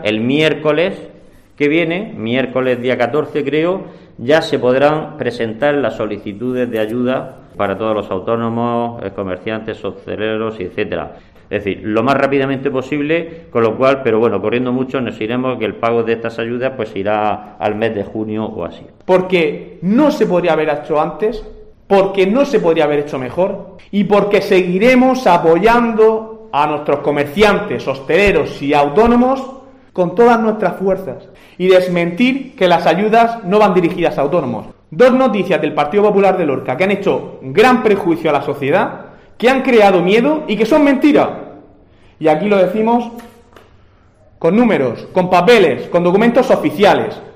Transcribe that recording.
El miércoles que viene, miércoles día 14 creo, ya se podrán presentar las solicitudes de ayuda para todos los autónomos, comerciantes, hosteleros, etcétera. Es decir, lo más rápidamente posible, con lo cual, pero bueno, corriendo mucho, nos iremos que el pago de estas ayudas pues irá al mes de junio o así. Porque no se podría haber hecho antes, porque no se podría haber hecho mejor y porque seguiremos apoyando a nuestros comerciantes, hosteleros y autónomos con todas nuestras fuerzas y desmentir que las ayudas no van dirigidas a autónomos. Dos noticias del Partido Popular de Lorca que han hecho gran perjuicio a la sociedad, que han creado miedo y que son mentiras. Y aquí lo decimos con números, con papeles, con documentos oficiales.